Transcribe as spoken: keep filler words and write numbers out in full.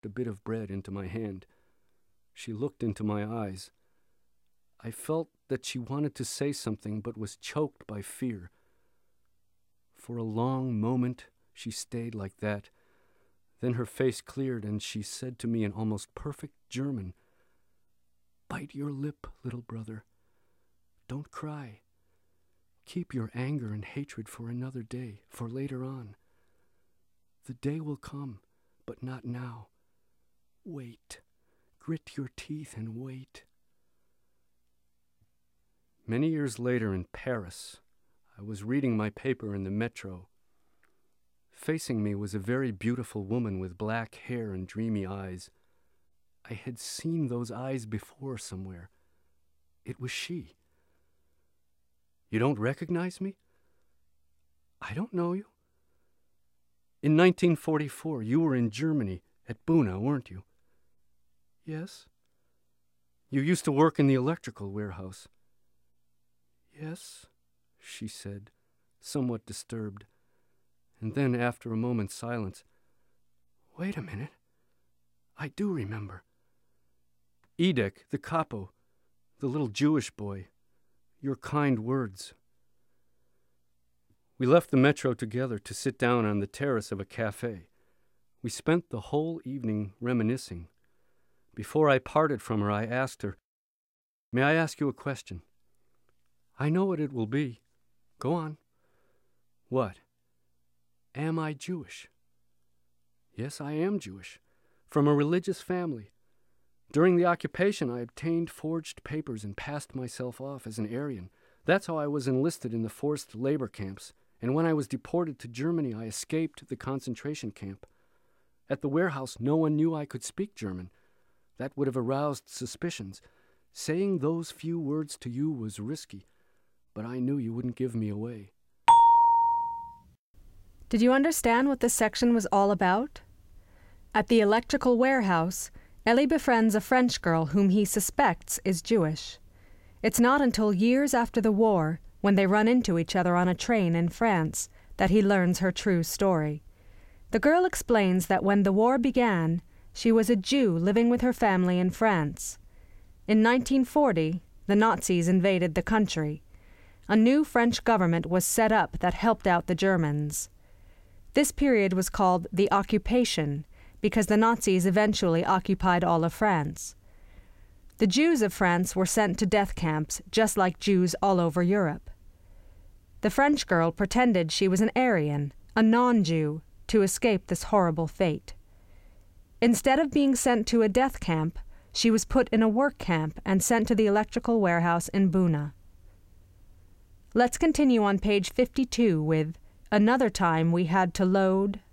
stuffed a bit of bread into my hand. She looked into my eyes. I felt that she wanted to say something but was choked by fear. For a long moment she stayed like that. Then her face cleared and she said to me in almost perfect German, "Bite your lip, little brother. Don't cry. Keep your anger and hatred for another day, for later on. The day will come, but not now. Wait. Grit your teeth and wait." Many years later in Paris, I was reading my paper in the metro. Facing me was a very beautiful woman with black hair and dreamy eyes. I had seen those eyes before somewhere. It was she. "You don't recognize me?" "I don't know you." "In nineteen forty-four, you were in Germany, at Buna, weren't you?" "Yes." "You used to work in the electrical warehouse." "Yes," she said, somewhat disturbed. And then, after a moment's silence, "Wait a minute. I do remember. Edek, the capo, the little Jewish boy, your kind words." We left the metro together to sit down on the terrace of a cafe. We spent the whole evening reminiscing. Before I parted from her, I asked her, "May I ask you a question?" "I know what it will be. Go on." "What?" "Am I Jewish?" "Yes, I am Jewish, from a religious family. During the occupation, I obtained forged papers and passed myself off as an Aryan. That's how I was enlisted in the forced labor camps, and when I was deported to Germany, I escaped the concentration camp. At the warehouse, no one knew I could speak German. That would have aroused suspicions. Saying those few words to you was risky, but I knew you wouldn't give me away." Did you understand what this section was all about? At the electrical warehouse, Ellie befriends a French girl whom he suspects is Jewish. It's not until years after the war, when they run into each other on a train in France, that he learns her true story. The girl explains that when the war began, she was a Jew living with her family in France. In nineteen forty, the Nazis invaded the country. A new French government was set up that helped out the Germans. This period was called the Occupation because the Nazis eventually occupied all of France. The Jews of France were sent to death camps just like Jews all over Europe. The French girl pretended she was an Aryan, a non-Jew, to escape this horrible fate. Instead of being sent to a death camp, she was put in a work camp and sent to the electrical warehouse in Buna. Let's continue on page fifty-two with "Another time we had to load,